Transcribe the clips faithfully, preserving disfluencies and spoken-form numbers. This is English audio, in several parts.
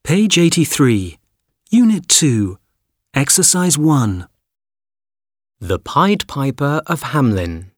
Page eighty-three, Unit two, Exercise one. The Pied Piper of Hamelin.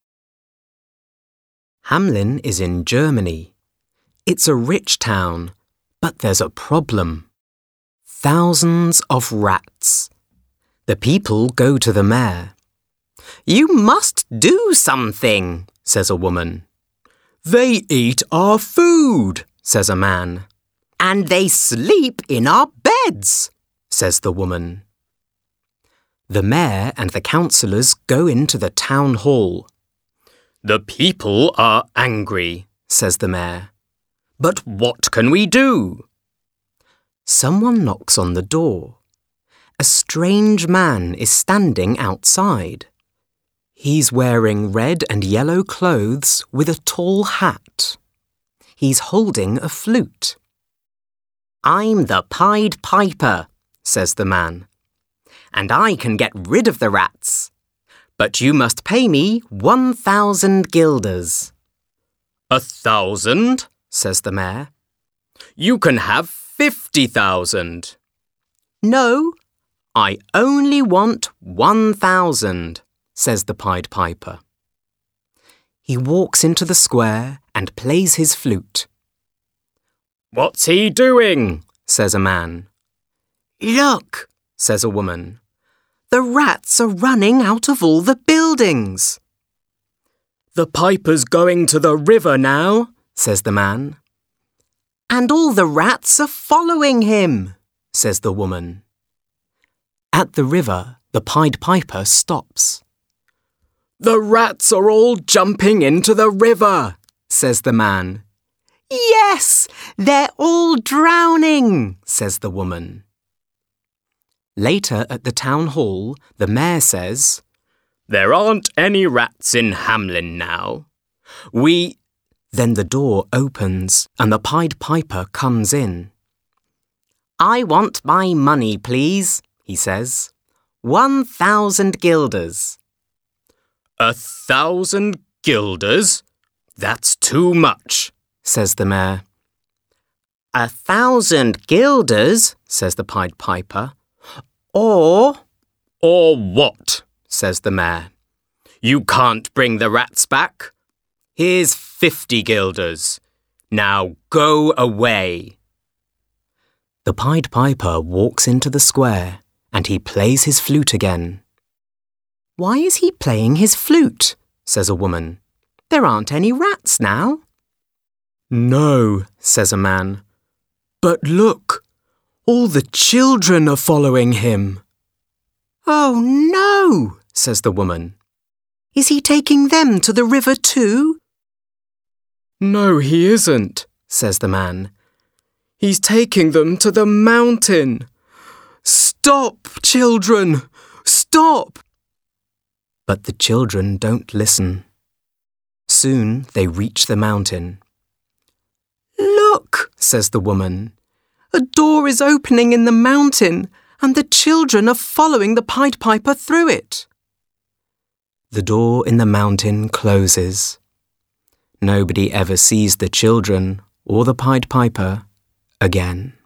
Hamelin is in Germany. It's a rich town, but there's a problem. Thousands of rats. The people go to the mayor. "You must do something," says a woman. "They eat our food," says a man. "And they sleep in our beds," says the woman. The mayor and the councillors go into the town hall. "The people are angry," says the mayor. "But what can we do?" Someone knocks on the door. A strange man is standing outside. He's wearing red and yellow clothes with a tall hat. He's holding a flute. "I'm the Pied Piper," says the man, "and I can get rid of the rats. But you must pay me one thousand guilders." "A thousand?" says the mayor. "You can have fifty thousand." "No, I only want one thousand, says the Pied Piper. He walks into the square and plays his flute. "What's he doing?" says a man. "Look," says a woman. "The rats are running out of all the buildings." "The piper's going to the river now," says the man. "And all the rats are following him," says the woman. At the river, the Pied Piper stops. "The rats are all jumping into the river," says the man. "Yes, they're all drowning," says the woman. Later at the town hall, the mayor says, "There aren't any rats in Hamelin now. We—" Then the door opens and the Pied Piper comes in. "I want my money, please," he says. One thousand guilders." "A thousand guilders? That's too much," says the mayor. "A thousand guilders," says the Pied Piper. Or... "Or what?" says the mayor. "You can't bring the rats back. Here's fifty guilders. Now go away." The Pied Piper walks into the square and he plays his flute again. "Why is he playing his flute?" says a woman. "There aren't any rats now." "No," says a man. "But look, all the children are following him." "Oh no," says the woman. "Is he taking them to the river too?" "No, he isn't," says the man. "He's taking them to the mountain. Stop, children! Stop!" But the children don't listen. Soon they reach the mountain. "Look," says the woman. "A door is opening in the mountain and the children are following the Pied Piper through it." The door in the mountain closes. Nobody ever sees the children or the Pied Piper again.